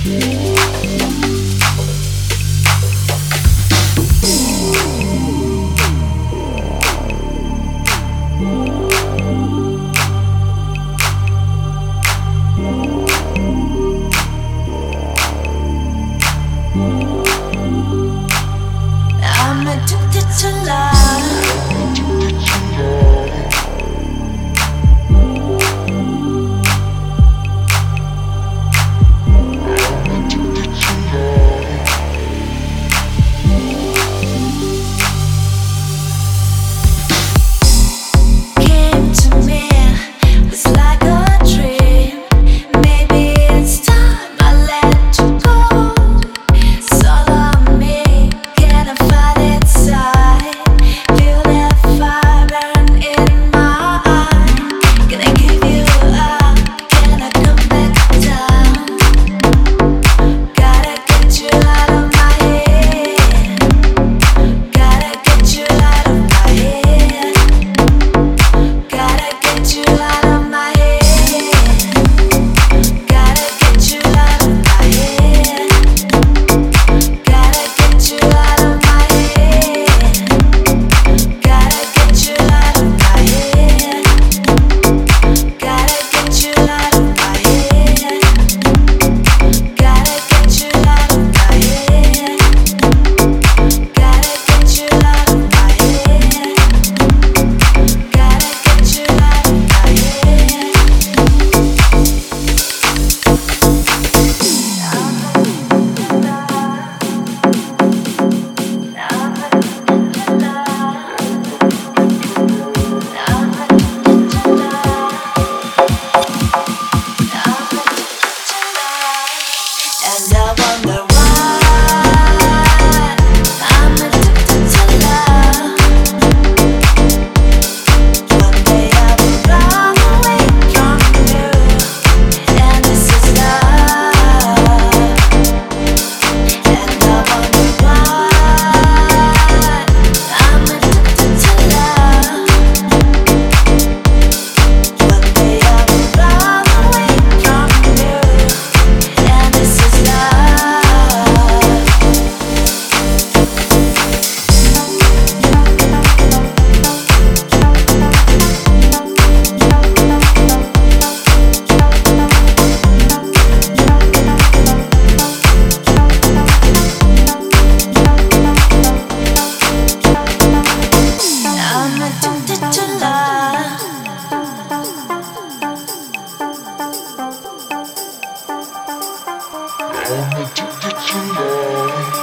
I'm addicted to love. Came to me, it's like a dream. Maybe it's time I let you go. It's all on me. Can I find inside? Feel that fire burn in my eye. Can I give you up? Can I come back down? Gotta get you out of my head. Gotta get you out of my head. Gotta get you out of my head. Gotta get you out of my head. Gotta get you out of my head. Gotta get you out of my head. Gotta get you out of my head. Gotta get you out of my head. Gotta get you out of my head. Gotta get you out of my head. And I wonder why I'm addicted to love. One day I will run away from you, and this is love. And I wonder why I'm addicted to love. One day I will run away from you, and this is love. I'm addicted to love. I'm addicted to love.